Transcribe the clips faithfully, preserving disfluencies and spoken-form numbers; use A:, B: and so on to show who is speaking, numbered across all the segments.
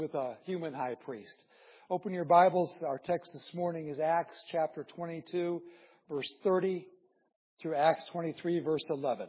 A: with a human high priest. Open your Bibles. Our text this morning is Acts chapter twenty-two, verse thirty through Acts twenty-three, verse eleven.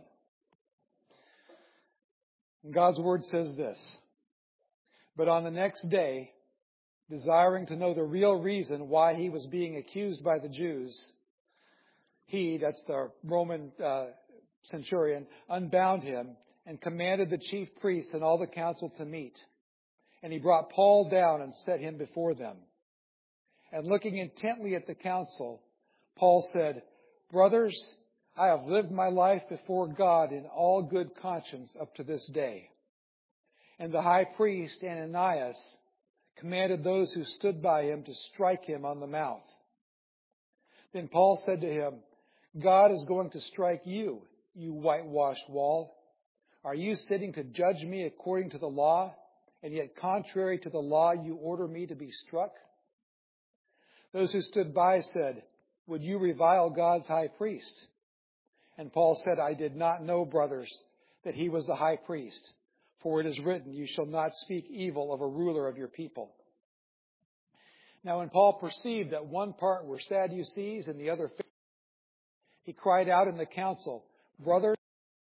A: And God's word says this: "But on the next day, desiring to know the real reason why he was being accused by the Jews, he," that's the Roman uh, centurion, "unbound him and commanded the chief priests and all the council to meet. And he brought Paul down and set him before them. And looking intently at the council, Paul said, 'Brothers, I have lived my life before God in all good conscience up to this day.' And the high priest, Ananias, commanded those who stood by him to strike him on the mouth. Then Paul said to him, 'God is going to strike you, you whitewashed wall. Are you sitting to judge me according to the law, and yet contrary to the law you order me to be struck?' Those who stood by said, 'Would you revile God's high priest?' And Paul said, 'I did not know, brothers, that he was the high priest. For it is written, you shall not speak evil of a ruler of your people.' Now when Paul perceived that one part were Sadducees and the other Pharisees, he cried out in the council, 'Brothers,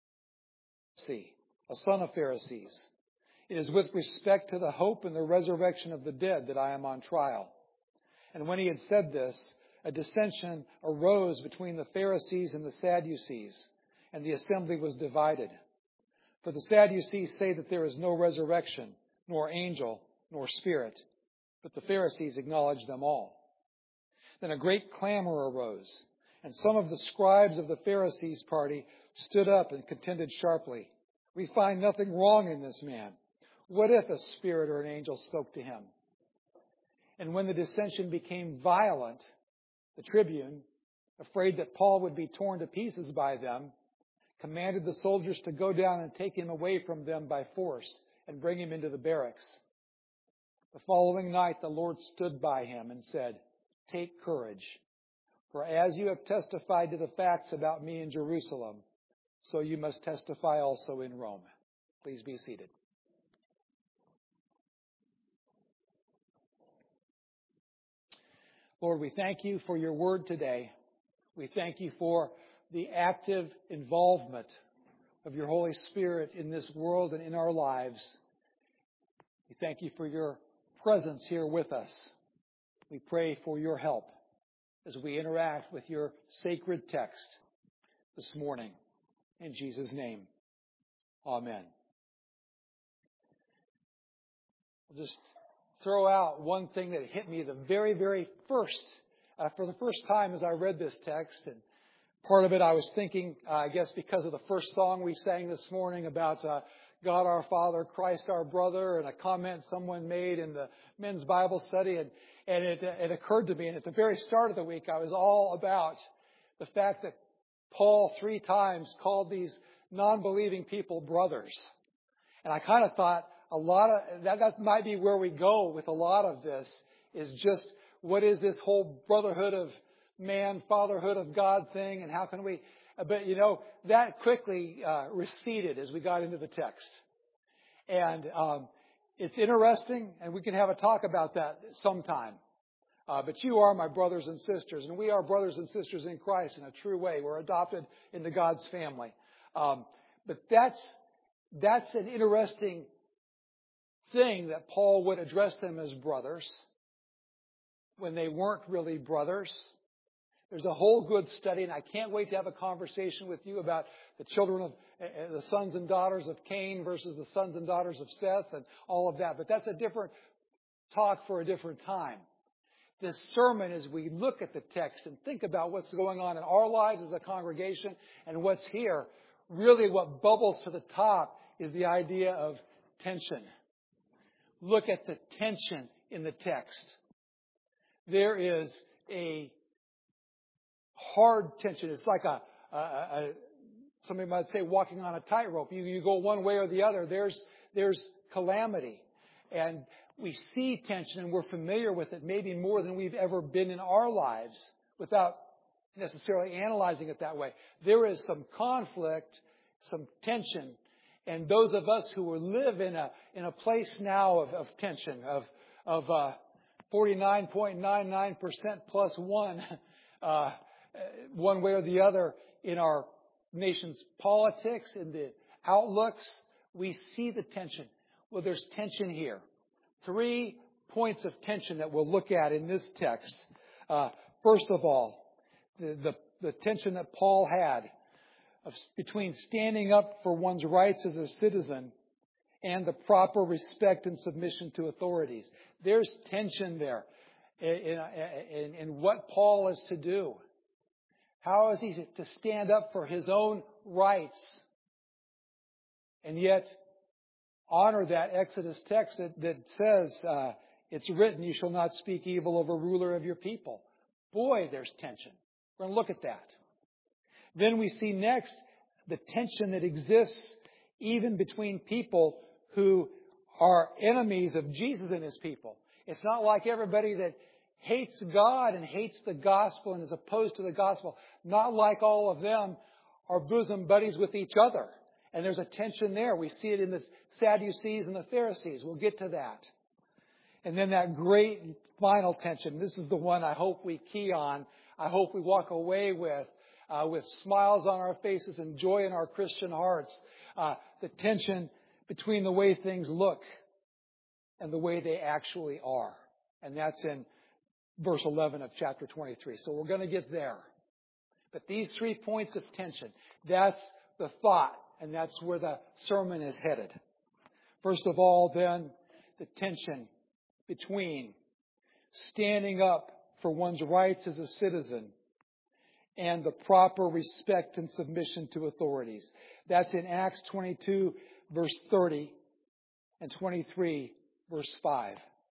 A: a son of Pharisees, it is with respect to the hope and the resurrection of the dead that I am on trial.' And when he had said this, a dissension arose between the Pharisees and the Sadducees, and the assembly was divided. For the Sadducees say that there is no resurrection, nor angel, nor spirit, but the Pharisees acknowledge them all. Then a great clamor arose, and some of the scribes of the Pharisees' party stood up and contended sharply, 'We find nothing wrong in this man. What if a spirit or an angel spoke to him?' And when the dissension became violent, the tribune, afraid that Paul would be torn to pieces by them, commanded the soldiers to go down and take him away from them by force and bring him into the barracks. The following night the Lord stood by him and said, 'Take courage, for as you have testified to the facts about me in Jerusalem, so you must testify also in Rome.'" Please be seated. Lord, we thank you for your word today. We thank you for the active involvement of your Holy Spirit in this world and in our lives. We thank you for your presence here with us. We pray for your help as we interact with your sacred text this morning. In Jesus' name, amen. I'll just throw out one thing that hit me the very, very first, uh, for the first time as I read this text. And part of it I was thinking, uh, I guess because of the first song we sang this morning about uh, God our Father, Christ our brother, and a comment someone made in the men's Bible study. And, and it, it occurred to me, and at the very start of the week, I was all about the fact that Paul three times called these non-believing people brothers. And I kind of thought, A lot of that, that might be where we go with a lot of this, is just what is this whole brotherhood of man, fatherhood of God thing, and how can we? But you know, that quickly uh, receded as we got into the text, and um, it's interesting, and we can have a talk about that sometime. Uh, but you are my brothers and sisters, and we are brothers and sisters in Christ in a true way. We're adopted into God's family. Um, but that's that's an interesting thing that Paul would address them as brothers when they weren't really brothers. There's a whole good study, and I can't wait to have a conversation with you about the children of uh, the sons and daughters of Cain versus the sons and daughters of Seth and all of that. But that's a different talk for a different time. This sermon, as we look at the text and think about what's going on in our lives as a congregation and what's here, really what bubbles to the top is the idea of tension. Look at the tension in the text. There is a hard tension. It's like a, a, a somebody might say walking on a tightrope. You, you go one way or the other. There's, there's calamity. And we see tension and we're familiar with it maybe more than we've ever been in our lives without necessarily analyzing it that way. There is some conflict, some tension. And those of us who live in a in a place now of, of tension, of of uh, forty-nine point nine nine percent plus one, uh, one way or the other in our nation's politics, in the outlooks, we see the tension. Well, there's tension here. Three points of tension that we'll look at in this text. Uh, first of all, the, the, the tension that Paul had of, between standing up for one's rights as a citizen and the proper respect and submission to authorities. There's tension there in, in, in what Paul is to do. How is he to stand up for his own rights and yet honor that Exodus text that, that says, uh, it's written, you shall not speak evil of a ruler of your people. Boy, there's tension. We're going to look at that. Then we see next the tension that exists even between people who are enemies of Jesus and His people. It's not like everybody that hates God and hates the gospel and is opposed to the gospel. Not like all of them are bosom buddies with each other. And there's a tension there. We see it in the Sadducees and the Pharisees. We'll get to that. And then that great final tension. This is the one I hope we key on. I hope we walk away with, uh, with smiles on our faces and joy in our Christian hearts. Uh, the tension between the way things look and the way they actually are. And that's in verse eleven of chapter twenty-three. So we're going to get there. But these three points of tension, that's the thought, and that's where the sermon is headed. First of all, then, the tension between standing up for one's rights as a citizen and the proper respect and submission to authorities. That's in Acts twenty-two, verse thirty, and twenty-three, verse five.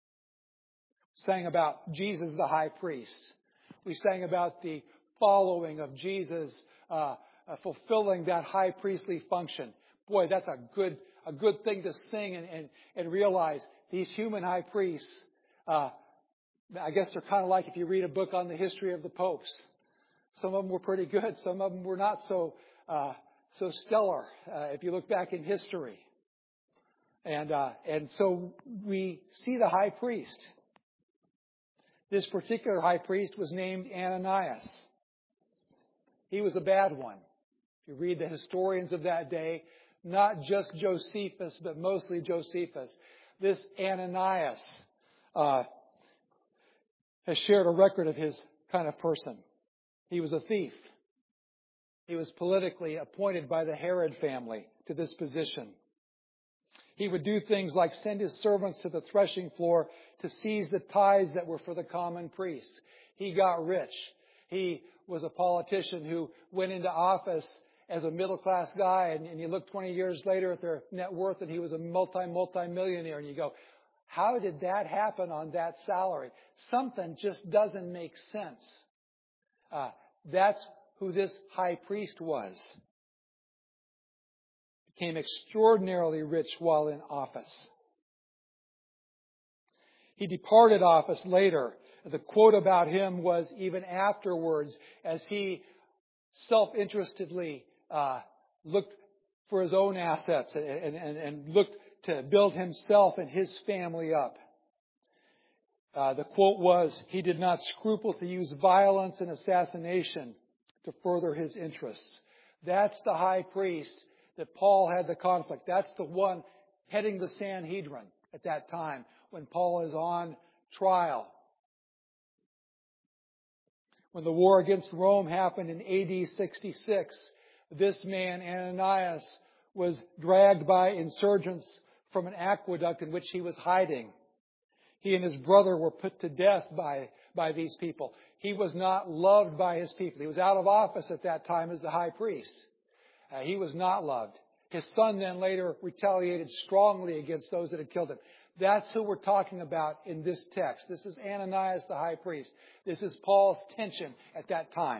A: We sang about Jesus the high priest. We sang about the following of Jesus uh, uh, fulfilling that high priestly function. Boy, that's a good a good thing to sing and, and, and realize these human high priests, uh, I guess they're kind of like if you read a book on the history of the popes. Some of them were pretty good. Some of them were not so uh, so stellar uh, if you look back in history. And uh, and so we see the high priest. This particular high priest was named Ananias. He was a bad one. If you read the historians of that day, not just Josephus, but mostly Josephus, this Ananias uh, has shared a record of his kind of person. He was a thief. He was politically appointed by the Herod family to this position. He would do things like send his servants to the threshing floor to seize the tithes that were for the common priests. He got rich. He was a politician who went into office as a middle-class guy, and, and you look twenty years later at their net worth, and he was a multi, multi-millionaire, and you go, how did that happen on that salary? Something just doesn't make sense. Uh, that's who this high priest was. Became extraordinarily rich while in office. He departed office later. The quote about him was even afterwards, as he self-interestedly uh, looked for his own assets and, and, and looked to build himself and his family up. Uh, the quote was, he did not scruple to use violence and assassination to further his interests. That's the high priest that Paul had the conflict. That's the one heading the Sanhedrin at that time when Paul is on trial. When the war against Rome happened in A D sixty-six, this man, Ananias, was dragged by insurgents from an aqueduct in which he was hiding. He and his brother were put to death by, by these people. He was not loved by his people. He was out of office at that time as the high priest. Uh, he was not loved. His son then later retaliated strongly against those that had killed him. That's who we're talking about in this text. This is Ananias the high priest. This is Paul's tension at that time.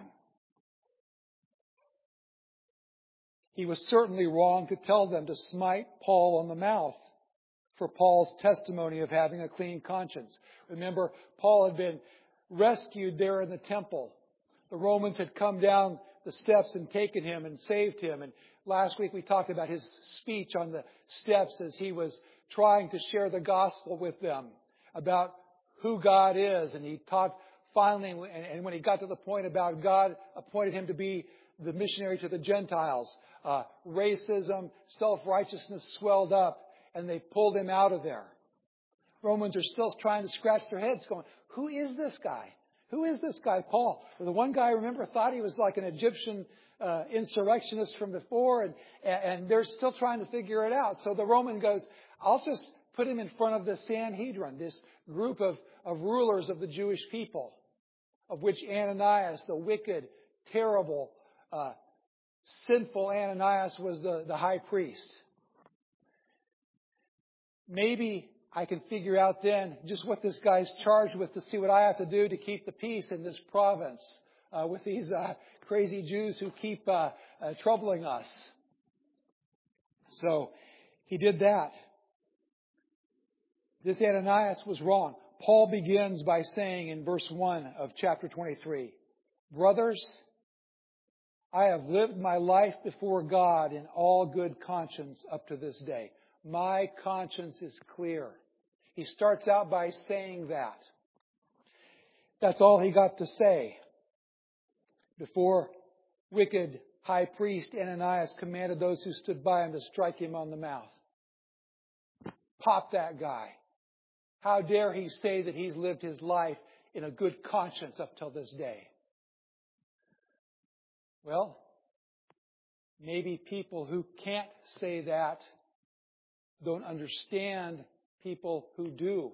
A: He was certainly wrong to tell them to smite Paul on the mouth for Paul's testimony of having a clean conscience. Remember, Paul had been rescued there in the temple. The Romans had come down the steps and taken him and saved him. And Last week we talked about his speech on the steps as he was trying to share the gospel with them about who God is. And he taught finally, and when he got to the point about God appointed him to be the missionary to the Gentiles, uh, racism, self-righteousness swelled up, and they pulled him out of there. Romans are still trying to scratch their heads going, who is this guy? Who is this guy, Paul? Well, the one guy, remember, thought he was like an Egyptian uh, insurrectionist from before, and, and they're still trying to figure it out. So the Roman goes, I'll just put him in front of the Sanhedrin, this group of, of rulers of the Jewish people, of which Ananias, the wicked, terrible, uh, sinful Ananias was the, the high priest. Maybe I can figure out then just what this guy's charged with to see what I have to do to keep the peace in this province uh, with these uh, crazy Jews who keep uh, uh, troubling us. So he did that. This Ananias was wrong. Paul begins by saying in verse one of chapter twenty-three, brothers, I have lived my life before God in all good conscience up to this day. My conscience is clear. He starts out by saying that. That's all he got to say before wicked high priest Ananias commanded those who stood by him to strike him on the mouth. Pop that guy. How dare he say that he's lived his life in a good conscience up till this day? Well, maybe people who can't say that don't understand people who do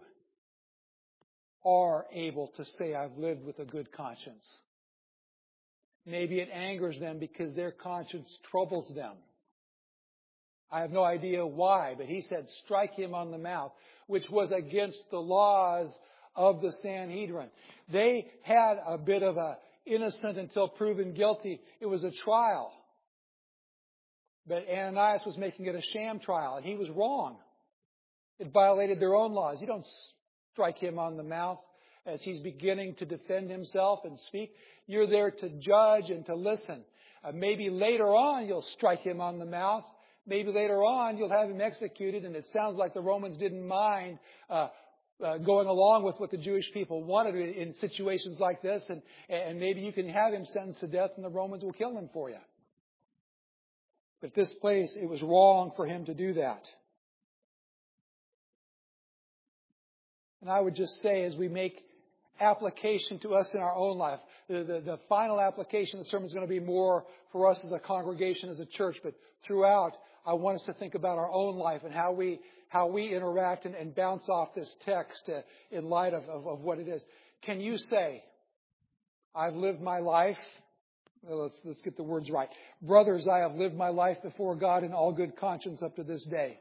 A: are able to say, I've lived with a good conscience. Maybe it angers them because their conscience troubles them. I have no idea why, but he said, strike him on the mouth, which was against the laws of the Sanhedrin. They had a bit of a innocent until proven guilty. It was a trial. But Ananias was making it a sham trial, and he was wrong. It violated their own laws. You don't strike him on the mouth as he's beginning to defend himself and speak. You're there to judge and to listen. Uh, maybe later on you'll strike him on the mouth. Maybe later on you'll have him executed. And it sounds like the Romans didn't mind uh, uh, going along with what the Jewish people wanted in situations like this. And, and maybe you can have him sentenced to death and the Romans will kill him for you. But at this place, it was wrong for him to do that. And I would just say, as we make application to us in our own life, the, the, the final application of the sermon is going to be more for us as a congregation, as a church. But throughout, I want us to think about our own life and how we how we interact and, and bounce off this text uh, in light of, of, of what it is. Can you say, I've lived my life? Well, let's, let's get the words right. Brothers, I have lived my life before God in all good conscience up to this day.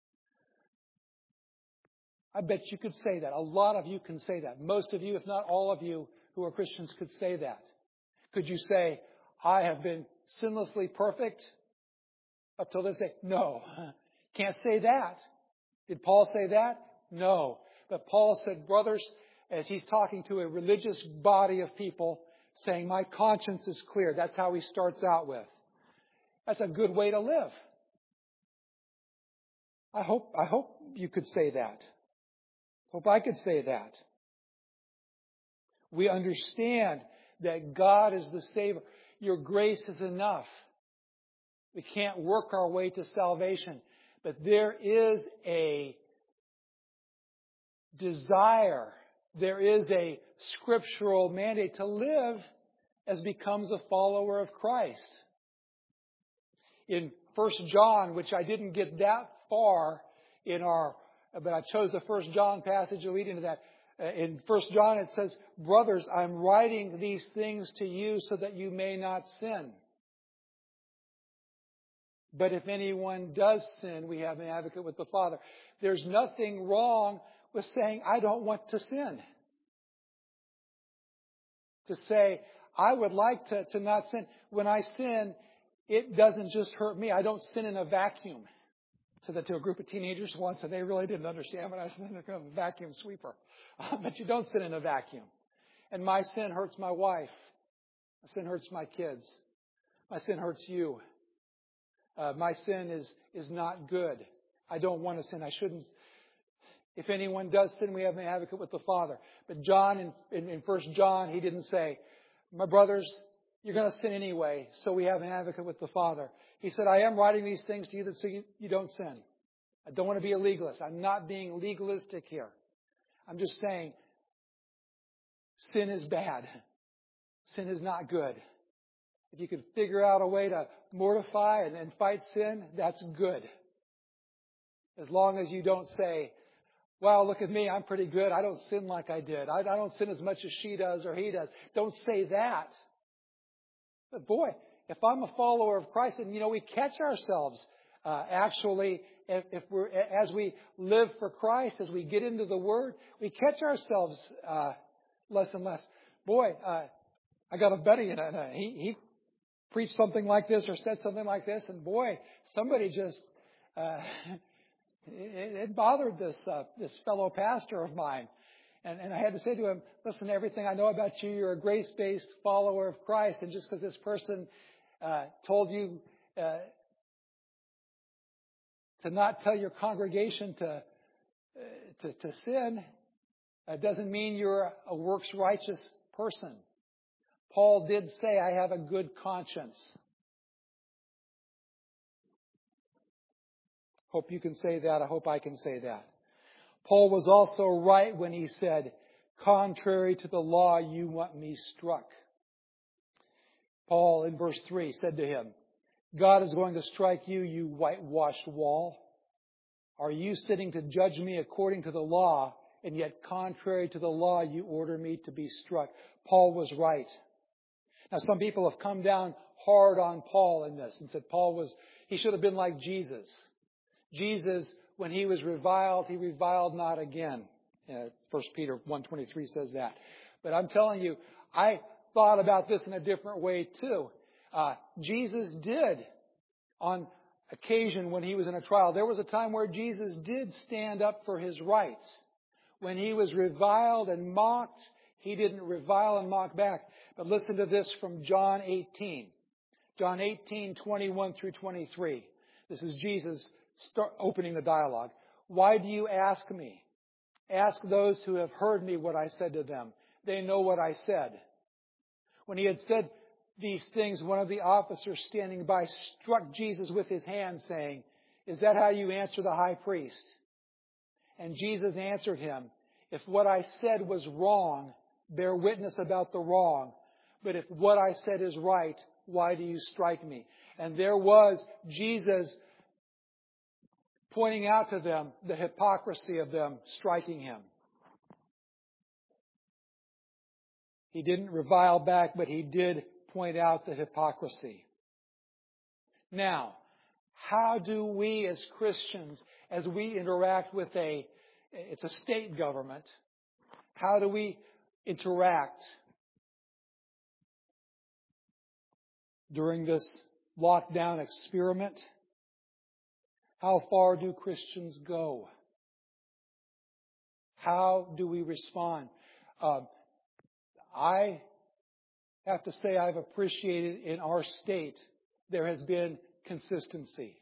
A: I bet you could say that. A lot of you can say that. Most of you, if not all of you who are Christians, could say that. Could you say, I have been sinlessly perfect up till this day? No. Can't say that. Did Paul say that? No. But Paul said, brothers, as he's talking to a religious body of people, saying, my conscience is clear. That's how he starts out with. That's a good way to live. I hope, I hope you could say that. Hope I could say that. We understand that God is the Savior. Your grace is enough. We can't work our way to salvation. But there is a desire, there is a scriptural mandate to live as becomes a follower of Christ. In First John, which I didn't get that far in our But I chose the First John passage to lead into that. In First John it says, brothers, I'm writing these things to you so that you may not sin. But if anyone does sin, we have an advocate with the Father. There's nothing wrong with saying, I don't want to sin. To say, I would like to, to not sin. When I sin, it doesn't just hurt me. I don't sin in a vacuum. Said that to a group of teenagers once, and they really didn't understand when I said I'm a vacuum sweeper. But you don't sin in a vacuum. And my sin hurts my wife. My sin hurts my kids. My sin hurts you. Uh, my sin is, is not good. I don't want to sin. I shouldn't. If anyone does sin, we have an advocate with the Father. But John, in, in, in First John, he didn't say, my brothers, you're going to sin anyway, so we have an advocate with the Father. He said, I am writing these things to you that so you, you don't sin. I don't want to be a legalist. I'm not being legalistic here. I'm just saying, sin is bad. Sin is not good. If you could figure out a way to mortify and, and fight sin, that's good. As long as you don't say, wow, look at me, I'm pretty good. I don't sin like I did. I, I don't sin as much as she does or he does. Don't say that. But boy, if I'm a follower of Christ, and you know, we catch ourselves uh, actually, if, if we're as we live for Christ, as we get into the Word, we catch ourselves uh, less and less. Boy, uh, I got a buddy, and uh, he, he preached something like this or said something like this, and boy, somebody just uh, it, it bothered this uh, this fellow pastor of mine. And, and I had to say to him, listen, everything I know about you, you're a grace-based follower of Christ. And just because this person uh, told you uh, to not tell your congregation to uh, to, to sin, uh, doesn't mean you're a works-righteous person. Paul did say, I have a good conscience. Hope you can say that. I hope I can say that. Paul was also right when he said, contrary to the law, you want me struck. Paul, in verse three, said to him, God is going to strike you, you whitewashed wall. Are you sitting to judge me according to the law, and yet contrary to the law, you order me to be struck? Paul was right. Now, some people have come down hard on Paul in this and said Paul was, he should have been like Jesus. Jesus, when he was reviled, he reviled not again. Uh, First Peter one twenty-three says that. But I'm telling you, I thought about this in a different way too. Uh, Jesus did, on occasion when he was in a trial, there was a time where Jesus did stand up for his rights. When he was reviled and mocked, he didn't revile and mock back. But listen to this from John eighteen. John eighteen, twenty-one through twenty-three. This is Jesus start opening the dialogue. Why do you ask me? Ask those who have heard me what I said to them. They know what I said. When he had said these things, one of the officers standing by struck Jesus with his hand, saying, is that how you answer the high priest? And Jesus answered him, if what I said was wrong, bear witness about the wrong. But if what I said is right, why do you strike me? And there was Jesus pointing out to them the hypocrisy of them striking him. He didn't revile back, but he did point out the hypocrisy. Now, how do we as Christians, as we interact with a, it's a state government, how do we interact during this lockdown experiment? How far do Christians go? How do we respond? Uh, I have to say I've appreciated in our state there has been consistency.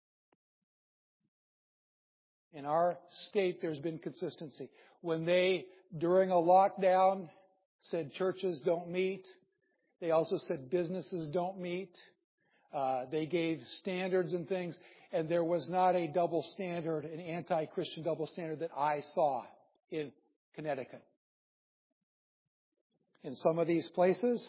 A: In our state there's been consistency. When they, during a lockdown, said churches don't meet, they also said businesses don't meet. Uh, they gave standards and things. And there was not a double standard, an anti-Christian double standard that I saw in Connecticut. In some of these places,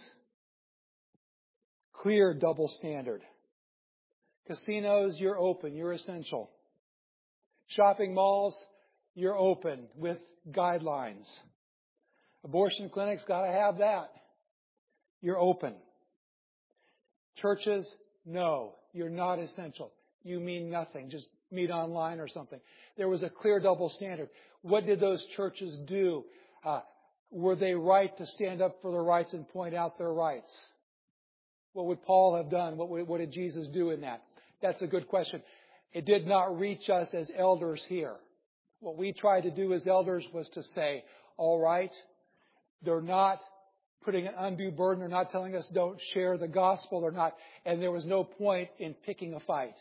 A: clear double standard. Casinos, you're open, you're essential. Shopping malls, you're open with guidelines. Abortion clinics, got to have that. You're open. Churches, no, you're not essential. You mean nothing. Just meet online or something. There was a clear double standard. What did those churches do? Uh, were they right to stand up for their rights and point out their rights? What would Paul have done? What, would, what did Jesus do in that? That's a good question. It did not reach us as elders here. What we tried to do as elders was to say, all right, they're not putting an undue burden. They're not telling us don't share the gospel or not. And there was no point in picking a fight.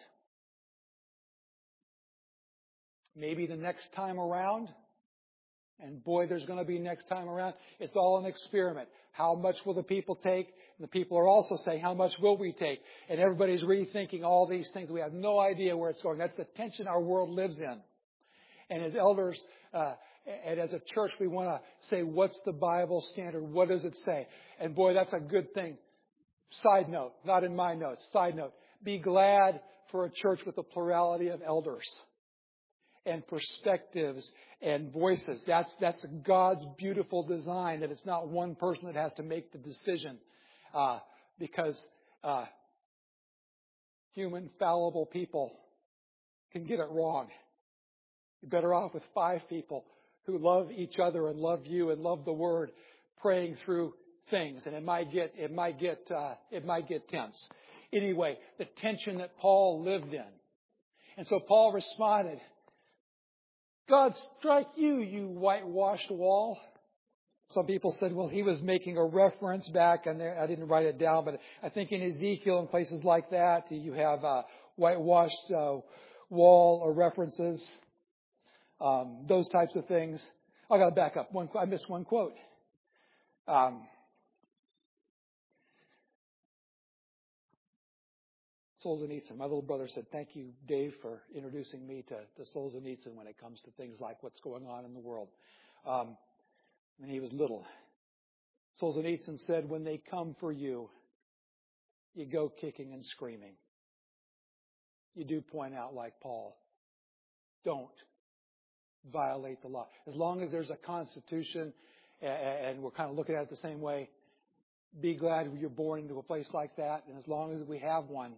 A: Maybe the next time around, and boy, there's going to be next time around, it's all an experiment. How much will the people take? And the people are also saying, how much will we take? And everybody's rethinking all these things. We have no idea where it's going. That's the tension our world lives in. And as elders, uh, and as a church, we want to say, what's the Bible standard? What does it say? And boy, that's a good thing. Side note, not in my notes, side note. Be glad for a church with a plurality of elders and perspectives and voices. That's, that's God's beautiful design, that it's not one person that has to make the decision. Uh, because uh, human, fallible people can get it wrong. You're better off with five people who love each other and love you and love the Word, praying through things. And it might get, it might get, uh, it might get tense. Anyway, the tension that Paul lived in. And so Paul responded, God strike you, you whitewashed wall. Some people said, well, he was making a reference back, and I didn't write it down, but I think in Ezekiel and places like that, you have a whitewashed uh, wall or references, um, those types of things. I got to back up. One, I missed one quote. Um, Solzhenitsyn. My little brother said, thank you, Dave, for introducing me to, to Solzhenitsyn when it comes to things like what's going on in the world. Um, when he was little. Solzhenitsyn said, when they come for you, you go kicking and screaming. You do point out, like Paul, don't violate the law. As long as there's a constitution, and we're kind of looking at it the same way, be glad you're born into a place like that. And as long as we have one,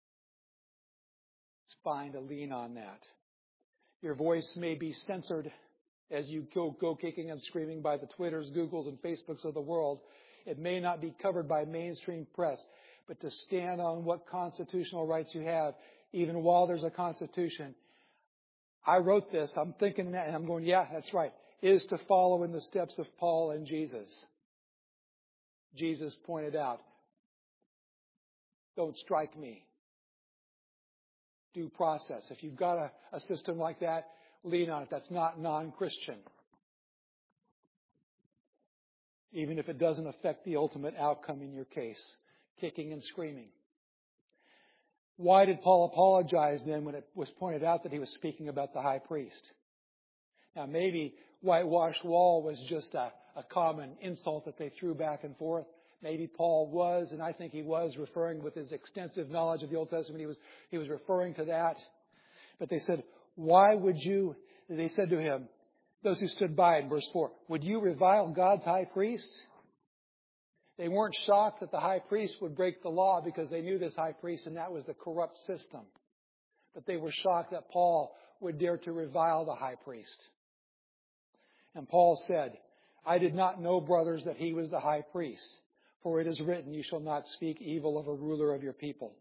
A: it's fine to lean on that. Your voice may be censored as you go, go kicking and screaming by the Twitters, Googles, and Facebooks of the world. It may not be covered by mainstream press, but to stand on what constitutional rights you have, even while there's a constitution. I wrote this, I'm thinking that, and I'm going, yeah, that's right, is to follow in the steps of Paul and Jesus. Jesus pointed out, don't strike me. Due process. If you've got a, a system like that, lean on it. That's not non-Christian. Even if it doesn't affect the ultimate outcome in your case. Kicking and screaming. Why did Paul apologize then when it was pointed out that he was speaking about the high priest? Now maybe whitewashed wall was just a, a common insult that they threw back and forth. Maybe Paul was, and I think he was, referring with his extensive knowledge of the Old Testament, he was, he was referring to that. But they said, why would you, they said to him, those who stood by in verse four, would you revile God's high priest? They weren't shocked that the high priest would break the law because they knew this high priest and that was the corrupt system. But they were shocked that Paul would dare to revile the high priest. And Paul said, I did not know, brothers, that he was the high priest. For it is written, you shall not speak evil of a ruler of your people.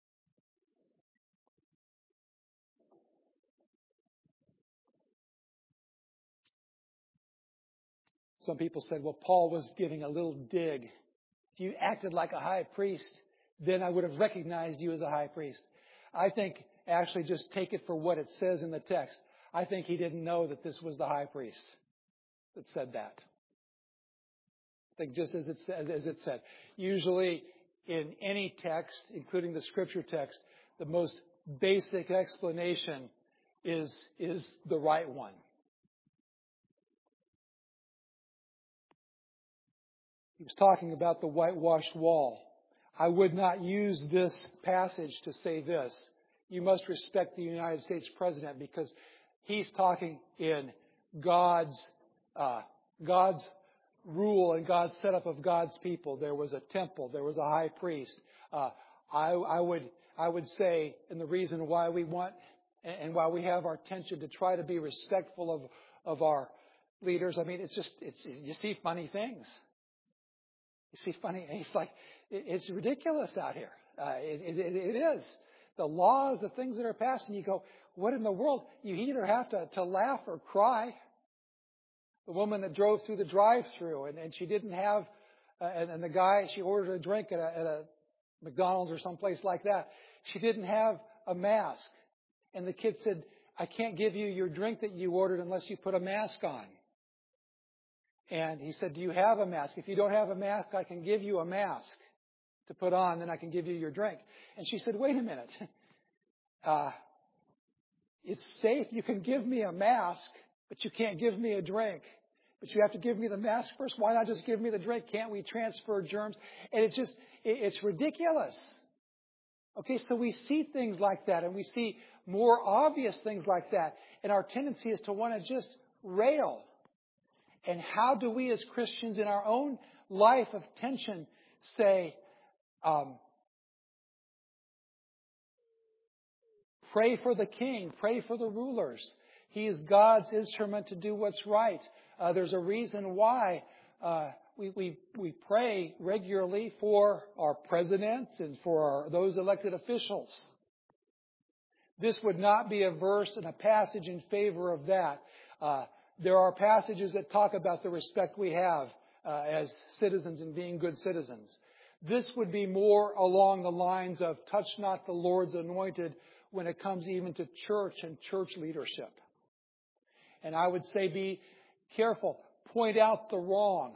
A: Some people said, well, Paul was giving a little dig. If you acted like a high priest, then I would have recognized you as a high priest. I think, actually, just take it for what it says in the text. I think he didn't know that this was the high priest that said that. I think just as it, as it said. Usually in any text, including the scripture text, the most basic explanation is, is the right one. He was talking about the whitewashed wall. I would not use this passage to say this. You must respect the United States president because he's talking in God's, uh, God's rule and God's setup of God's people. There was a temple. There was a high priest. Uh, I, I would, I would say, and the reason why we want and why we have our tension to try to be respectful of, of our leaders. I mean, it's just, it's, you see funny things. You see funny, it's like, it's ridiculous out here. Uh, it, it, it is. The laws, the things that are passed, and you go, what in the world? You either have to, to laugh or cry. The woman that drove through the drive-thru and, and she didn't have Uh, and, and the guy, she ordered a drink at a, at a McDonald's or someplace like that. She didn't have a mask. And the kid said, I can't give you your drink that you ordered unless you put a mask on. And he said, do you have a mask? If you don't have a mask, I can give you a mask to put on, then I can give you your drink. And she said, wait a minute. Uh, it's safe. You can give me a mask, but you can't give me a drink. But you have to give me the mask first. Why not just give me the drink? Can't we transfer germs? And it's just, it's ridiculous. Okay, so we see things like that, and we see more obvious things like that. And our tendency is to want to just rail. And how do we as Christians in our own life of tension say, um, pray for the king, pray for the rulers. He is God's instrument to do what's right. Uh, there's a reason why uh, we, we, we pray regularly for our president and for our, those elected officials. This would not be a verse and a passage in favor of that. Uh, there are passages that talk about the respect we have uh, as citizens and being good citizens. This would be more along the lines of touch not the Lord's anointed when it comes even to church and church leadership. And I would say be careful. Point out the wrong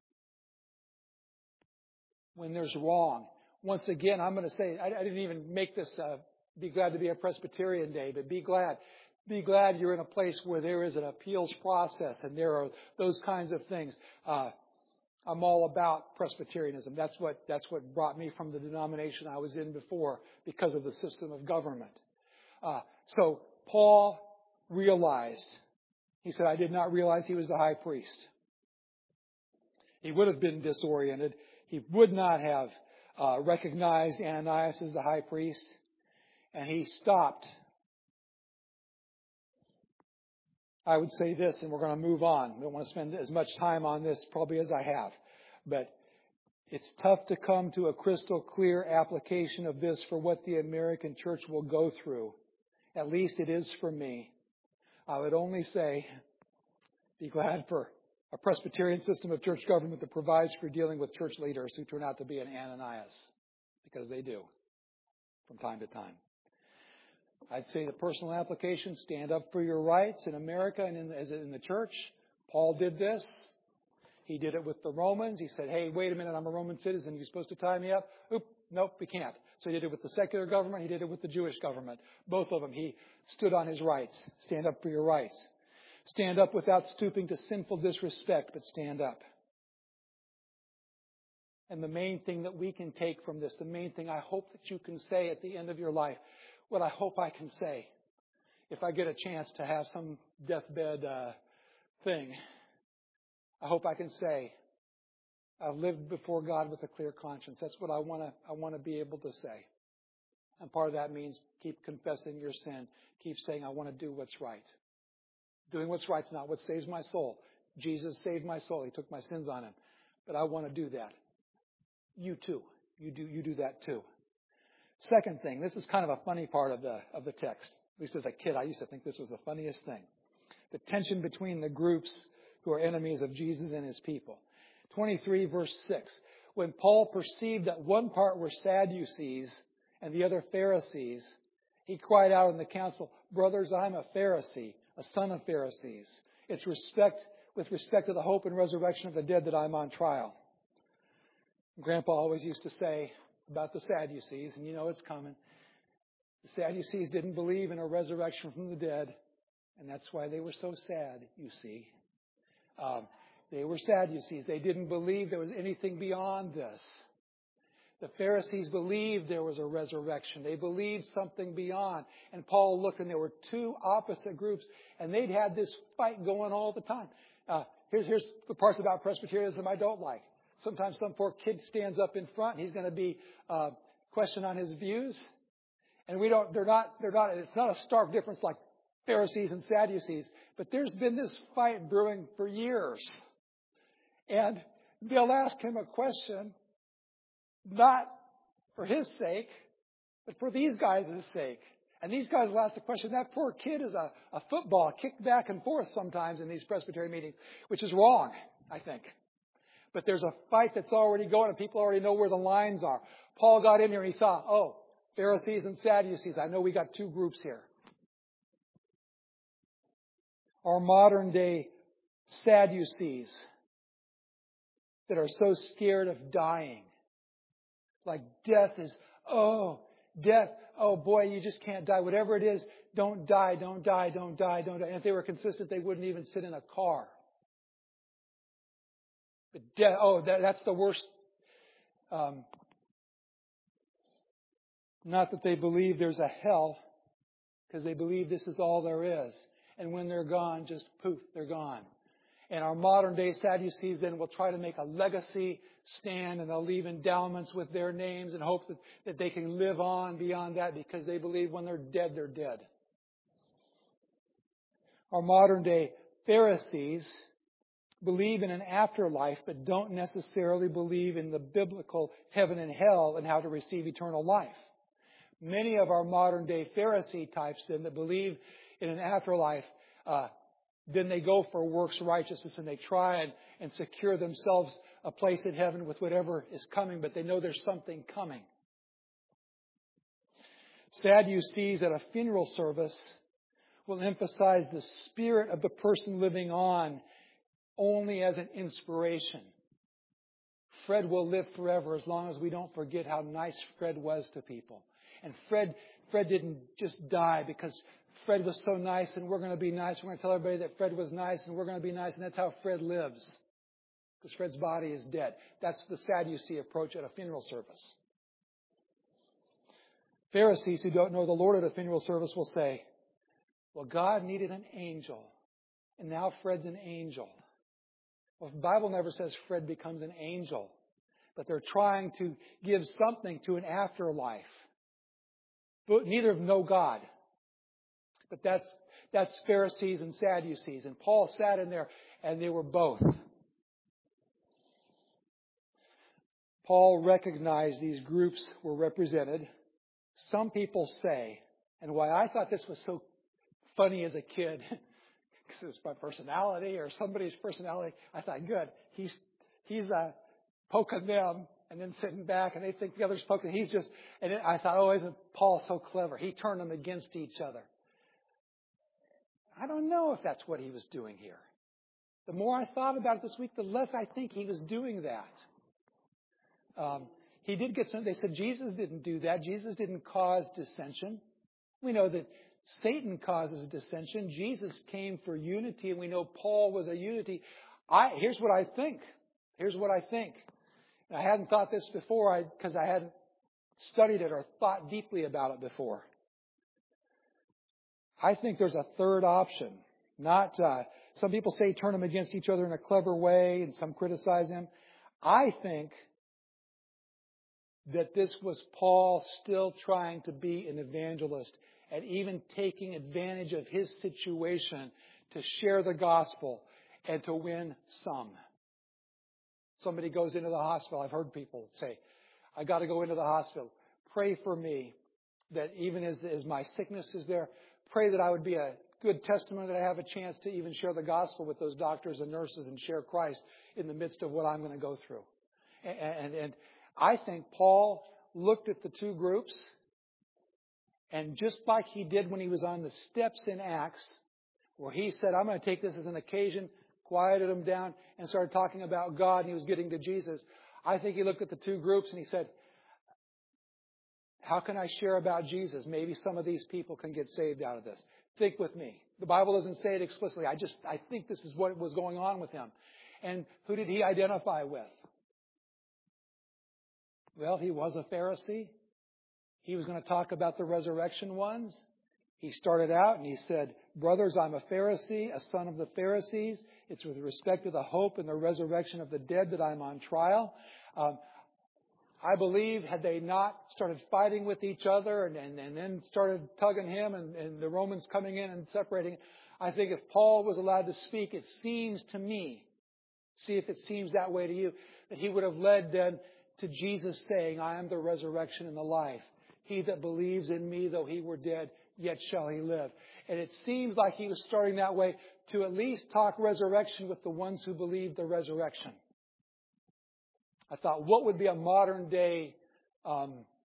A: when there's wrong. Once again, I'm going to say, I, I didn't even make this uh, be glad to be a Presbyterian day, but be glad. Be glad you're in a place where there is an appeals process and there are those kinds of things. Uh, I'm all about Presbyterianism. That's what, that's what brought me from the denomination I was in before because of the system of government. Uh, so Paul realized, he said, I did not realize he was the high priest. He would have been disoriented. He would not have uh, recognized Ananias as the high priest. And he stopped. I would say this, and we're going to move on. I don't want to spend as much time on this probably as I have. But it's tough to come to a crystal clear application of this for what the American church will go through. At least it is for me. I would only say, be glad for a Presbyterian system of church government that provides for dealing with church leaders who turn out to be an Ananias. Because they do, from time to time. I'd say the personal application, stand up for your rights in America and in, as in the church. Paul did this. He did it with the Romans. He said, hey, wait a minute, I'm a Roman citizen. You're supposed to tie me up? Oop, nope, we can't. So he did it with the secular government. He did it with the Jewish government. Both of them. He stood on his rights. Stand up for your rights. Stand up without stooping to sinful disrespect, but stand up. And the main thing that we can take from this, the main thing I hope that you can say at the end of your life, what I hope I can say, if I get a chance to have some deathbed uh, thing, I hope I can say, I've lived before God with a clear conscience. That's what I want to I want to be able to say. And part of that means keep confessing your sin. Keep saying, I want to do what's right. Doing what's right is not what saves my soul. Jesus saved my soul. He took my sins on him. But I want to do that. You too. You do you do that too. Second thing, this is kind of a funny part of the of the text. At least as a kid, I used to think this was the funniest thing. The tension between the groups who are enemies of Jesus and his people. twenty-three verse six. When Paul perceived that one part were Sadducees and the other Pharisees, he cried out in the council, brothers, I'm a Pharisee, a son of Pharisees. It's respect with respect to the hope and resurrection of the dead that I'm on trial. Grandpa always used to say about the Sadducees, and you know it's coming. The Sadducees didn't believe in a resurrection from the dead, and that's why they were so sad, you see. Um, they were Sadducees. They didn't believe there was anything beyond this. The Pharisees believed there was a resurrection. They believed something beyond. And Paul looked, and there were two opposite groups, and they'd had this fight going all the time. Uh, here's, here's the parts about Presbyterianism I don't like. Sometimes some poor kid stands up in front, and he's going to be uh, questioned on his views. And we don't, they're not, they're not, it's not a stark difference like Pharisees and Sadducees, but there's been this fight brewing for years. And they'll ask him a question, not for his sake, but for these guys' sake. And these guys will ask the question, that poor kid is a, a football kicked back and forth sometimes in these Presbyterian meetings, which is wrong, I think. But there's a fight that's already going and people already know where the lines are. Paul got in here and he saw, oh, Pharisees and Sadducees. I know we got two groups here. Our modern day Sadducees that are so scared of dying. Like death is, oh, death, oh boy, you just can't die. Whatever it is, don't die, don't die, don't die, don't die. And if they were consistent, they wouldn't even sit in a car. But death, oh, that, that's the worst. Um, not that they believe there's a hell, because they believe this is all there is. And when they're gone, just poof, they're gone. And our modern day Sadducees then will try to make a legacy stand, and they'll leave endowments with their names and hope that, that they can live on beyond that, because they believe when they're dead, they're dead. Our modern day Pharisees believe in an afterlife, but don't necessarily believe in the biblical heaven and hell and how to receive eternal life. Many of our modern day Pharisee types then that believe in an afterlife, uh, then they go for works righteousness and they try and, and secure themselves a place in heaven with whatever is coming, but they know there's something coming. Sadducees at a funeral service will emphasize the spirit of the person living on only as an inspiration. Fred will live forever as long as we don't forget how nice Fred was to people. And Fred, Fred didn't just die because Fred was so nice and we're going to be nice. We're going to tell everybody that Fred was nice and we're going to be nice, and that's how Fred lives. Because Fred's body is dead. That's the Sadducee approach at a funeral service. Pharisees who don't know the Lord at a funeral service will say, well, God needed an angel, and now Fred's an angel. Well, the Bible never says Fred becomes an angel, but they're trying to give something to an afterlife. But neither of them know God. But that's that's Pharisees and Sadducees. And Paul sat in there, and they were both. Paul recognized these groups were represented. Some people say, and why I thought this was so funny as a kid, because it's my personality or somebody's personality, I thought, good, he's he's uh, poking them and then sitting back, and they think the other's poking. He's just, and I thought, oh, isn't Paul so clever? He turned them against each other. I don't know if that's what he was doing here. The more I thought about it this week, the less I think he was doing that. Um, he did get some, they said Jesus didn't do that. Jesus didn't cause dissension. We know that Satan causes dissension. Jesus came for unity, and we know Paul was a unity. I, here's what I think. Here's what I think. And I hadn't thought this before because I, I hadn't studied it or thought deeply about it before. I think there's a third option. Not uh, some people say turn them against each other in a clever way, and some criticize him. I think that this was Paul still trying to be an evangelist and even taking advantage of his situation to share the gospel and to win some. Somebody goes into the hospital. I've heard people say, I got to go into the hospital. Pray for me that even as, as my sickness is there, pray that I would be a good testimony, that I have a chance to even share the gospel with those doctors and nurses and share Christ in the midst of what I'm going to go through. And, and, and I think Paul looked at the two groups, and just like he did when he was on the steps in Acts, where he said, I'm going to take this as an occasion, quieted them down, and started talking about God, and he was getting to Jesus. I think he looked at the two groups and he said, how can I share about Jesus? Maybe some of these people can get saved out of this. Think with me. The Bible doesn't say it explicitly. I just, I think this is what was going on with him. And who did he identify with? Well, he was a Pharisee. He was going to talk about the resurrection ones. He started out and he said, brothers, I'm a Pharisee, a son of the Pharisees. It's with respect to the hope and the resurrection of the dead that I'm on trial. Um, I believe had they not started fighting with each other and, and, and then started tugging him and, and the Romans coming in and separating, I think if Paul was allowed to speak, it seems to me, see if it seems that way to you, that he would have led then to Jesus saying, I am the resurrection and the life. He that believes in me, though he were dead, yet shall he live. And it seems like he was starting that way to at least talk resurrection with the ones who believe the resurrection. I thought, what would be a modern day um,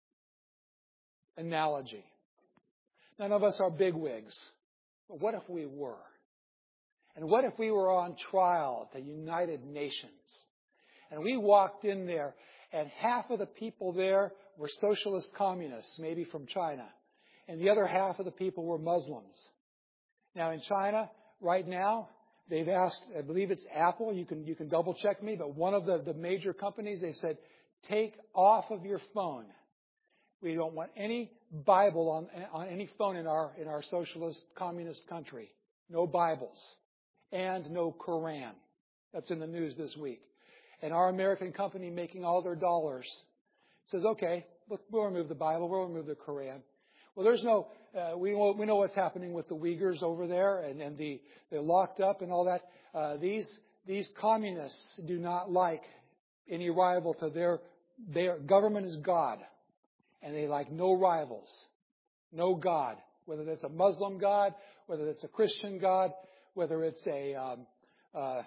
A: analogy? None of us are bigwigs, but what if we were? And what if we were on trial at the United Nations? And we walked in there, and half of the people there were socialist communists, maybe from China. And the other half of the people were Muslims. Now in China, right now, they've asked, I believe it's Apple, you can you can double check me, but one of the, the major companies, they said, take off of your phone. We don't want any Bible on, on any phone in our in our socialist communist country. No Bibles. And no Quran. That's in the news this week. And our American company making all their dollars says, okay, we'll remove the Bible, we'll remove the Quran. Well, there's no, uh, we, know, we know what's happening with the Uyghurs over there, and, and the, they're locked up and all that. Uh, these, these communists do not like any rival to their, their government is God. And they like no rivals, no God, whether it's a Muslim God, whether it's a Christian God, whether it's a, um, uh,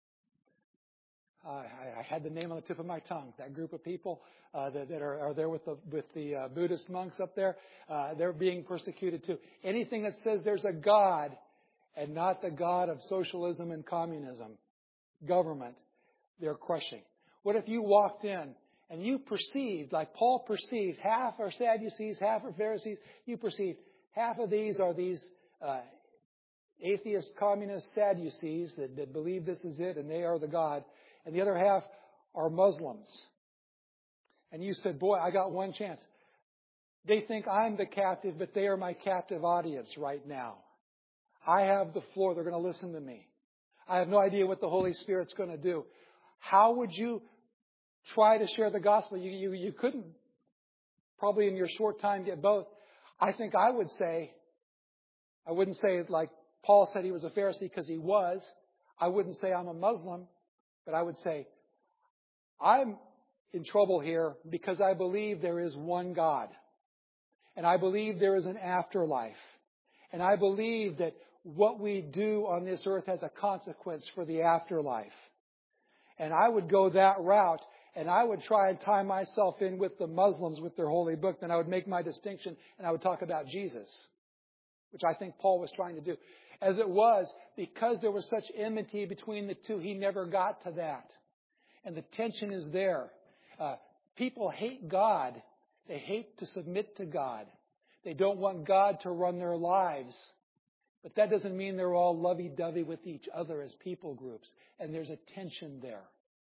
A: I, I had the name on the tip of my tongue, that group of people uh, that, that are, are there with the, with the uh, Buddhist monks up there. Uh, they're being persecuted too. Anything that says there's a God and not the God of socialism and communism, government, they're crushing. What if you walked in and you perceived, like Paul perceived, half are Sadducees, half are Pharisees, you perceived half of these are these uh, atheist, communist Sadducees that, that believe this is it and they are the God. And the other half are Muslims. And you said, boy, I got one chance. They think I'm the captive, but they are my captive audience right now. I have the floor. They're going to listen to me. I have no idea what the Holy Spirit's going to do. How would you try to share the gospel? You, you, you couldn't probably in your short time get both. I think I would say, I wouldn't say it like Paul said he was a Pharisee because he was. I wouldn't say I'm a Muslim. But I would say, I'm in trouble here because I believe there is one God. And I believe there is an afterlife. And I believe that what we do on this earth has a consequence for the afterlife. And I would go that route, and I would try and tie myself in with the Muslims with their holy book. Then I would make my distinction, and I would talk about Jesus, which I think Paul was trying to do. As it was, because there was such enmity between the two, he never got to that. And the tension is there. Uh, people hate God. They hate to submit to God. They don't want God to run their lives. But that doesn't mean they're all lovey-dovey with each other as people groups. And there's a tension there.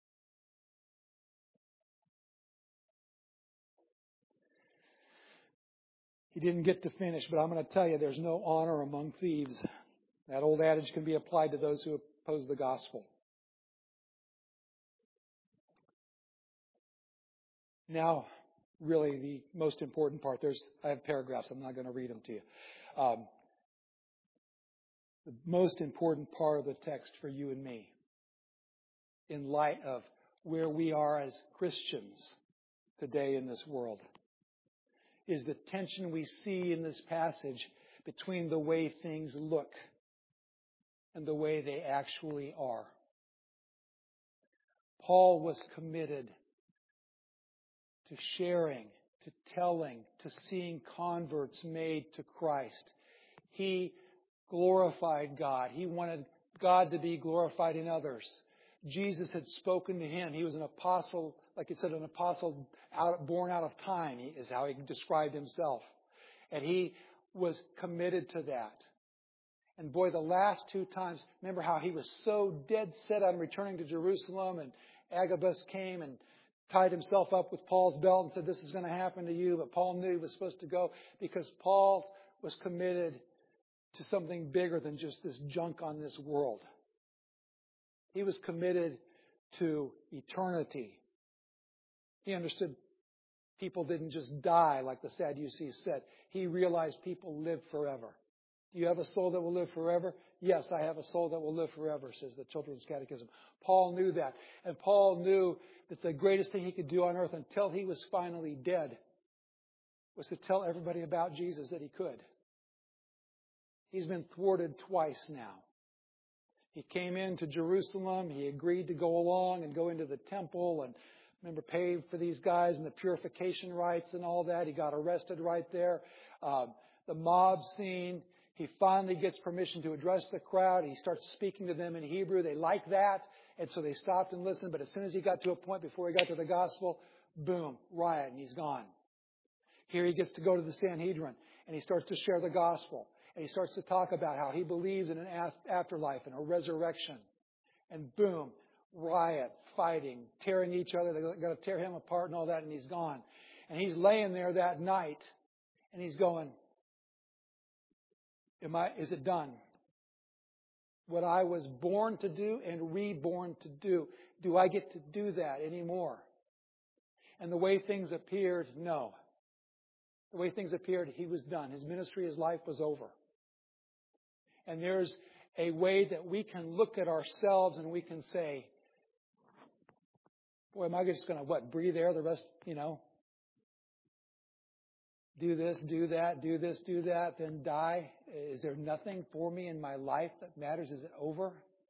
A: He didn't get to finish, but I'm going to tell you there's no honor among thieves. That old adage can be applied to those who oppose the gospel. Now, really the most important part. There's, I have paragraphs. I'm not going to read them to you. Um, the most important part of the text for you and me, in light of where we are as Christians today in this world, is the tension we see in this passage between the way things look and the way they actually are. Paul was committed to sharing, to telling, to seeing converts made to Christ. He glorified God. He wanted God to be glorified in others. Jesus had spoken to him. He was an apostle, like it said, an apostle out, born out of time, is how he described himself. And he was committed to that. And boy, the last two times, remember how he was so dead set on returning to Jerusalem, and Agabus came and tied himself up with Paul's belt and said, this is going to happen to you. But Paul knew he was supposed to go because Paul was committed to something bigger than just this junk on this world. He was committed to eternity. He understood people didn't just die like the Sadducees said. He realized people live forever. Do you have a soul that will live forever? Yes, I have a soul that will live forever, says the Children's Catechism. Paul knew that. And Paul knew that the greatest thing he could do on earth until he was finally dead was to tell everybody about Jesus that he could. He's been thwarted twice now. He came into Jerusalem. He agreed to go along and go into the temple and remember, paid for these guys and the purification rites and all that. He got arrested right there. Uh, the mob scene. He finally gets permission to address the crowd. He starts speaking to them in Hebrew. They like that, and so they stopped and listened. But as soon as he got to a point before he got to the gospel, boom, riot, and he's gone. Here he gets to go to the Sanhedrin, and he starts to share the gospel. And he starts to talk about how he believes in an afterlife and a resurrection. And boom, riot, fighting, tearing each other. They're going to tear him apart and all that, and he's gone. And he's laying there that night, and he's going, Am I, is it done? What I was born to do and reborn to do, do I get to do that anymore? And the way things appeared, no. The way things appeared, he was done. His ministry, his life was over. And there's a way that we can look at ourselves and we can say, boy, am I just going to, what, breathe air the rest, you know? Do this, do that, do this, do that, then die? Is there nothing for me in my life that matters? Is it over?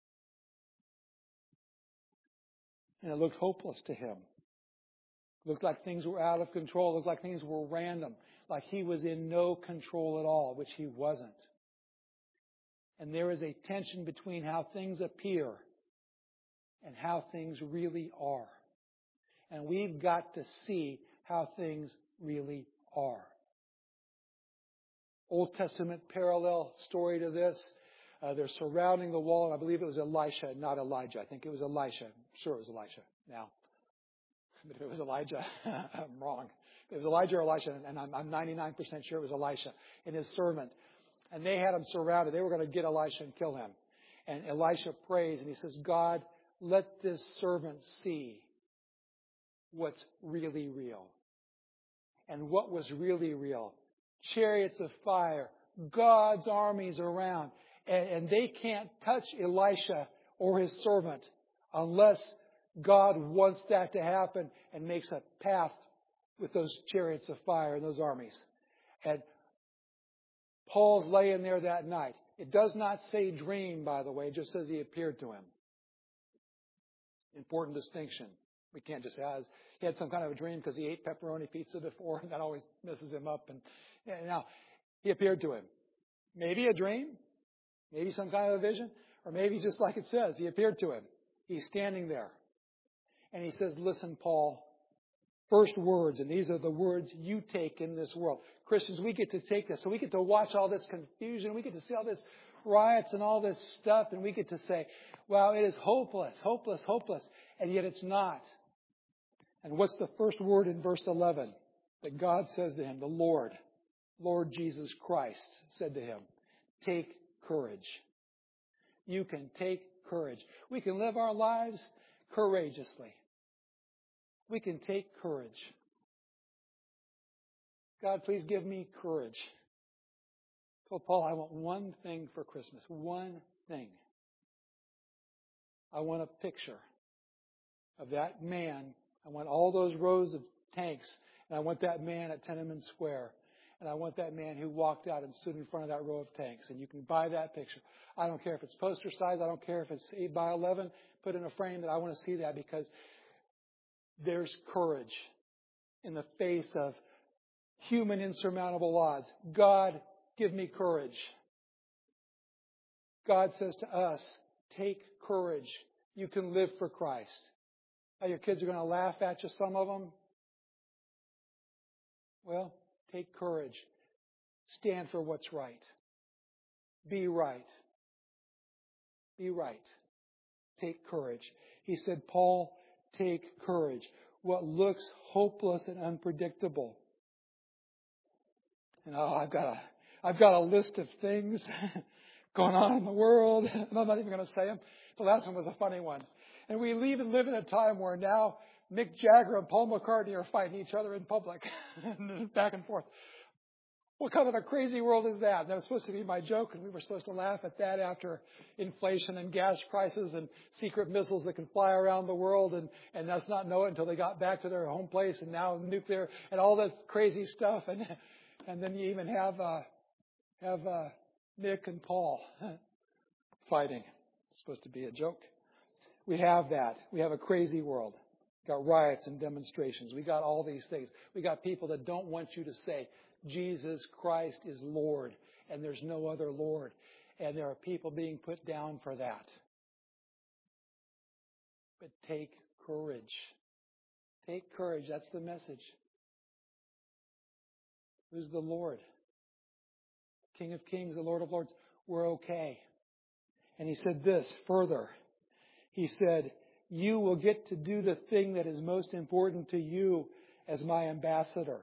A: And it looked hopeless to him. It looked like things were out of control. It looked like things were random. Like he was in no control at all, which he wasn't. And there is a tension between how things appear and how things really are. And we've got to see how things really are. Old Testament parallel story to this. Uh, they're surrounding the wall, and I believe it was Elisha, not Elijah. I think it was Elisha. I'm sure it was Elisha now. But if it was Elijah, I'm wrong. It was Elijah or Elisha, and I'm, I'm ninety-nine percent sure it was Elisha in his servant. And they had him surrounded. They were going to get Elisha and kill him. And Elisha prays, and he says, God, let this servant see what's really real. And what was really real? Chariots of fire, God's armies around. And, and they can't touch Elisha or his servant unless God wants that to happen and makes a path with those chariots of fire and those armies. And Paul's laying there that night. It does not say dream, by the way. It just says he appeared to him. Important distinction. We can't just say he had some kind of a dream because he ate pepperoni pizza before, and that always messes him up. And, and now, he appeared to him. Maybe a dream, maybe some kind of a vision, or maybe just like it says, he appeared to him. He's standing there. And he says, listen, Paul, first words, and these are the words you take in this world. Christians, we get to take this. So we get to watch all this confusion. We get to see all this riots and all this stuff, and we get to say, wow, it is hopeless, hopeless, hopeless. And yet it's not. And what's the first word in verse eleven that God says to him? The Lord, Lord Jesus Christ said to him, take courage. You can take courage. We can live our lives courageously. We can take courage. God, please give me courage. I told Paul, I want one thing for Christmas. One thing. I want a picture of that man. I want all those rows of tanks. And I want that man at Tiananmen Square. And I want that man who walked out and stood in front of that row of tanks. And you can buy that picture. I don't care if it's poster size. I don't care if it's eight by eleven. Put in a frame that I want to see that, because there's courage in the face of human insurmountable odds. God, give me courage. God says to us, take courage. You can live for Christ. Now, your kids are going to laugh at you, some of them. Well, take courage. Stand for what's right. Be right. Be right. Take courage. He said, Paul, take courage. What looks hopeless and unpredictable. And oh, I've got a, I've got a list of things going on in the world. And I'm not even going to say them. The last one was a funny one. And we live and live in a time where now Mick Jagger and Paul McCartney are fighting each other in public, back and forth. What kind of a crazy world is that? That was supposed to be my joke, and we were supposed to laugh at that after inflation and gas prices and secret missiles that can fly around the world, and, and us not know it until they got back to their home place, and now nuclear and all that crazy stuff. And and then you even have uh, have uh, Mick and Paul fighting. It's supposed to be a joke. We have that. We have a crazy world. got riots and demonstrations. We got all these things. We got people that don't want you to say, Jesus Christ is Lord, and there's no other Lord. And there are people being put down for that. But take courage. Take courage. That's the message. Who's the Lord? King of Kings, the Lord of Lords. We're okay. And he said this further. He said, you will get to do the thing that is most important to you as my ambassador.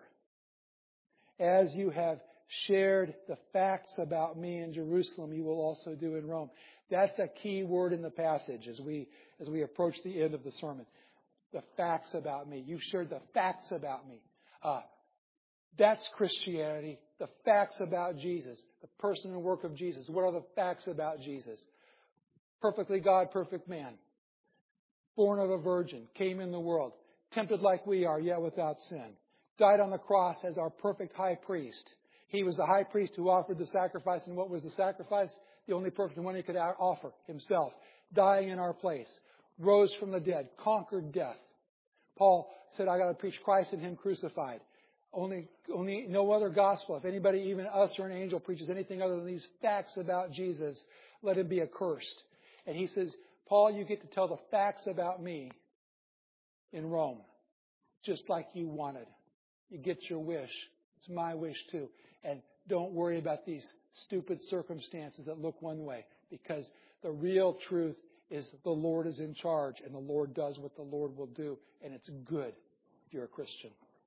A: As you have shared the facts about me in Jerusalem, you will also do in Rome. That's a key word in the passage as we as we approach the end of the sermon. The facts about me. You've shared the facts about me. Uh, that's Christianity. The facts about Jesus. The person and work of Jesus. What are the facts about Jesus? Perfectly God, perfect man. Born of a virgin. Came in the world. Tempted like we are, yet without sin. Died on the cross as our perfect high priest. He was the high priest who offered the sacrifice. And what was the sacrifice? The only perfect one he could offer, himself. Dying in our place. Rose from the dead. Conquered death. Paul said, I got to preach Christ and Him crucified. Only, only no other gospel. If anybody, even us or an angel, preaches anything other than these facts about Jesus, let him be accursed. And he says, Paul, you get to tell the facts about me in Rome. Just like you wanted. You get your wish. It's my wish too. And don't worry about these stupid circumstances that look one way. Because the real truth is the Lord is in charge. And the Lord does what the Lord will do. And it's good if you're a Christian.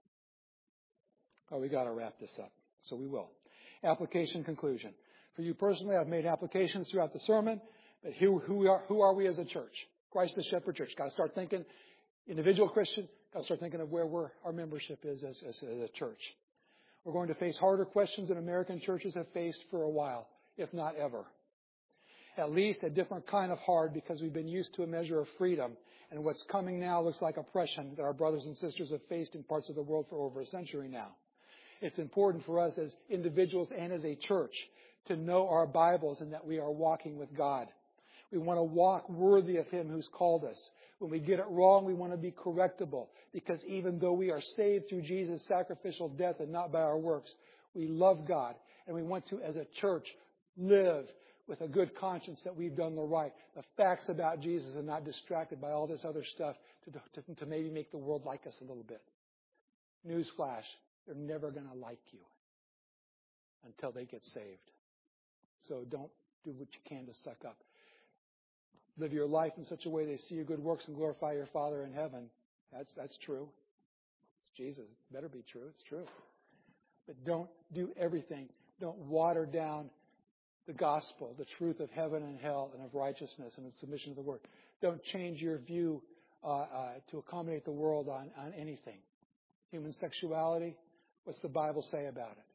A: Oh, we got to wrap this up. So we will. Application conclusion. For you personally, I've made applications throughout the sermon. But who, who, are, who are we as a church? Christ the Shepherd Church. Got to start thinking, individual Christian, got to start thinking of where we're, our membership is as, as, as a church. We're going to face harder questions than American churches have faced for a while, if not ever. At least a different kind of hard because we've been used to a measure of freedom. And what's coming now looks like oppression that our brothers and sisters have faced in parts of the world for over a century now. It's important for us as individuals and as a church to know our Bibles and that we are walking with God. We want to walk worthy of Him who's called us. When we get it wrong, we want to be correctable. Because even though we are saved through Jesus' sacrificial death and not by our works, we love God. And we want to, as a church, live with a good conscience that we've done the right. The facts about Jesus and not distracted by all this other stuff to, to, to maybe make the world like us a little bit. Newsflash, they're never going to like you until they get saved. So don't do what you can to suck up. Live your life in such a way they see your good works and glorify your Father in heaven. That's that's true. It's Jesus. It better be true. It's true. But don't do everything. Don't water down the gospel, the truth of heaven and hell and of righteousness and of submission to the Word. Don't change your view uh, uh, to accommodate the world on, on anything. Human sexuality, what's the Bible say about it?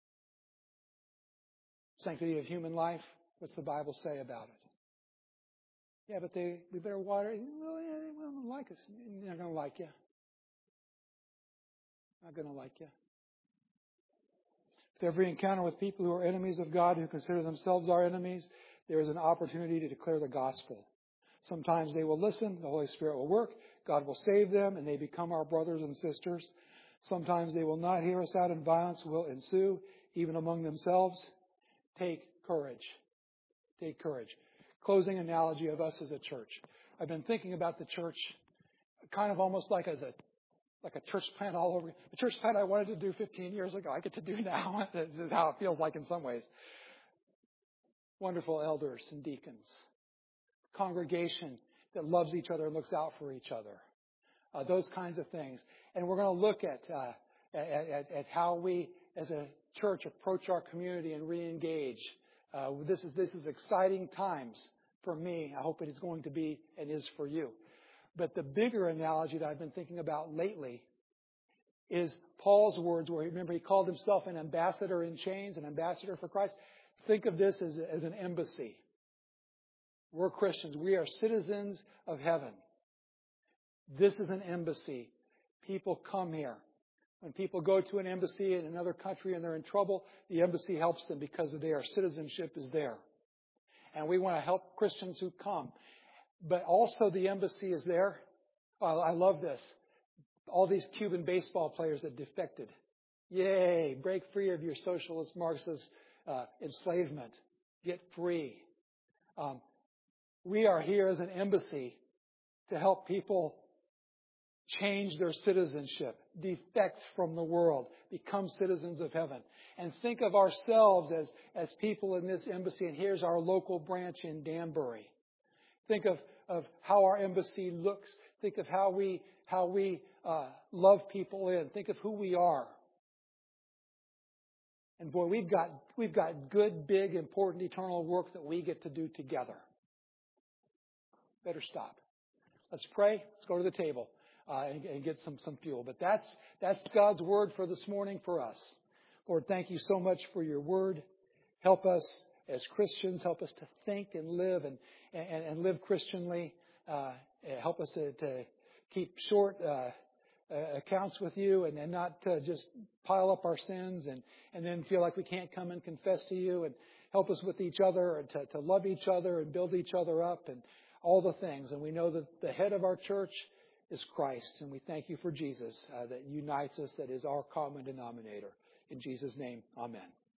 A: Sanctity of human life, what's the Bible say about it? Yeah, but they we better water. Well, yeah, they don't like us. They're not going to like you. Not going to like you. With every encounter with people who are enemies of God, who consider themselves our enemies, there is an opportunity to declare the gospel. Sometimes they will listen. The Holy Spirit will work. God will save them, and they become our brothers and sisters. Sometimes they will not hear us out, and violence will ensue, even among themselves. Take courage. Take courage. Closing analogy of us as a church. I've been thinking about the church kind of almost like as a like a church plant all over. The church plant I wanted to do fifteen years ago, I get to do now. This is how it feels like in some ways. Wonderful elders and deacons. Congregation that loves each other and looks out for each other. Uh, those kinds of things. And we're going to look at, uh, at, at, at how we as a church approach our community and re-engage. Uh, this is this is exciting times for me. I hope it is going to be and is for you. But the bigger analogy that I've been thinking about lately is Paul's words where, remember, he called himself an ambassador in chains, an ambassador for Christ. Think of this as, as an embassy. We're Christians. We are citizens of heaven. This is an embassy. People come here. When people go to an embassy in another country and they're in trouble, the embassy helps them because their citizenship is there. And we want to help Christians who come. But also the embassy is there I I love this. All these Cuban baseball players that defected. Yay, break free of your socialist Marxist uh, enslavement. Get free. Um, we are here as an embassy to help people change their citizenship, defect from the world, become citizens of heaven. And think of ourselves as, as people in this embassy. And here's our local branch in Danbury. Think of, of how our embassy looks. Think of how we how we uh, love people in. Think of who we are. And boy, we've got we've got good, big, important, eternal work that we get to do together. Better stop. Let's pray. Let's go to the table uh, and, and get some some fuel. But that's that's God's word for this morning for us. Lord, thank you so much for your word. Help us as Christians. Help us to think and live and and, and live Christianly. Uh, help us to, to keep short uh, uh, accounts with you and, and not uh, just pile up our sins and, and then feel like we can't come and confess to you. And help us with each other and to, to love each other and build each other up and all the things. And we know that the head of our church is Christ. And we thank you for Jesus uh, that unites us, that is our common denominator. In Jesus' name, amen.